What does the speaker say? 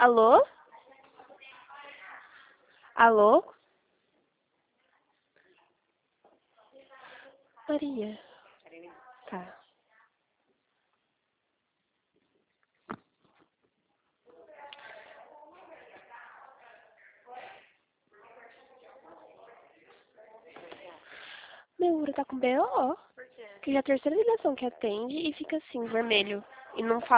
Alô? Alô? Maria. Tá. Meu Ura tá com BO. Por quê? Que já é a terceira ligação que atende e fica assim, vermelho. E não fala.